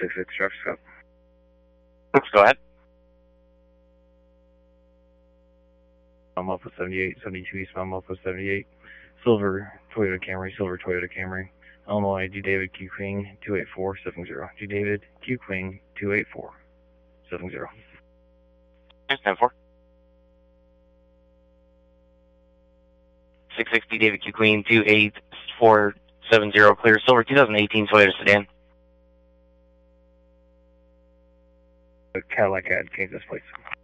66 traffic stop. Let's go ahead. I'm off of 78, 72 East, I'm off of 78. Silver Toyota Camry. Illinois, G David Q Queen 28470. G David Q Queen 28470. 10-4. 660 David Q Queen 28470. Clear silver 2018 Toyota sedan. Cadillac at Kansas, please.